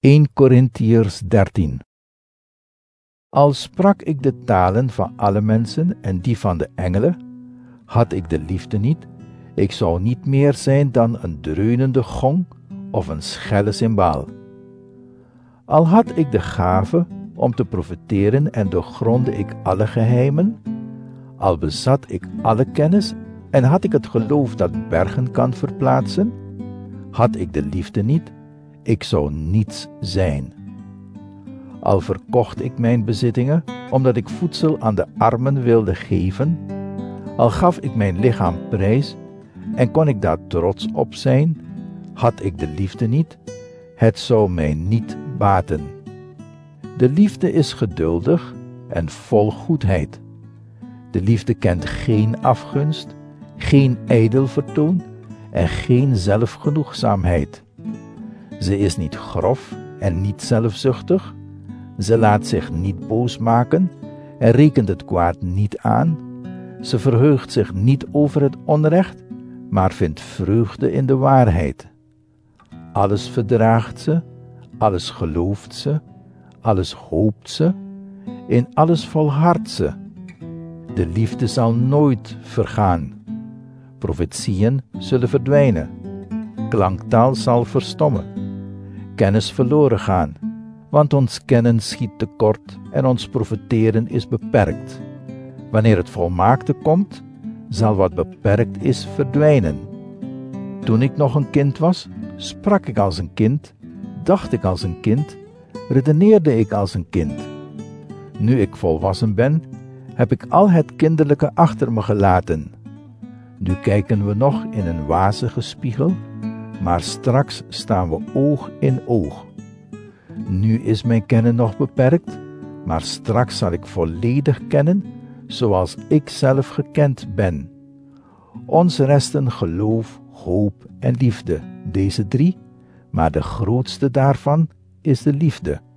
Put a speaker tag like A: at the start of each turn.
A: 1 Korintiërs 13. Al sprak ik de talen van alle mensen en die van de engelen, had ik de liefde niet, ik zou niet meer zijn dan een dreunende gong of een schelle cymbaal. Al had ik de gave om te profeteren en doorgronde ik alle geheimen, al bezat ik alle kennis en had ik het geloof dat bergen kan verplaatsen, had ik de liefde niet, ik zou niets zijn. Al verkocht ik mijn bezittingen, omdat ik voedsel aan de armen wilde geven, al gaf ik mijn lichaam prijs en kon ik daar trots op zijn, had ik de liefde niet, het zou mij niet baten. De liefde is geduldig en vol goedheid. De liefde kent geen afgunst, geen ijdel vertoon en geen zelfgenoegzaamheid. Ze is niet grof en niet zelfzuchtig. Ze laat zich niet boos maken en rekent het kwaad niet aan. Ze verheugt zich niet over het onrecht, maar vindt vreugde in de waarheid. Alles verdraagt ze, alles gelooft ze, alles hoopt ze, in alles volhardt ze. De liefde zal nooit vergaan. Profetieën zullen verdwijnen. Klanktaal zal verstommen. Kennis verloren gaan, want ons kennen schiet tekort en ons profeteren is beperkt. Wanneer het volmaakte komt, zal wat beperkt is verdwijnen. Toen ik nog een kind was, sprak ik als een kind, dacht ik als een kind, redeneerde ik als een kind. Nu ik volwassen ben, heb ik al het kinderlijke achter me gelaten. Nu kijken we nog in een wazige spiegel, maar straks staan we oog in oog. Nu is mijn kennen nog beperkt, maar straks zal ik volledig kennen, zoals ik zelf gekend ben. Ons resten geloof, hoop en liefde, deze 3, maar de grootste daarvan is de liefde.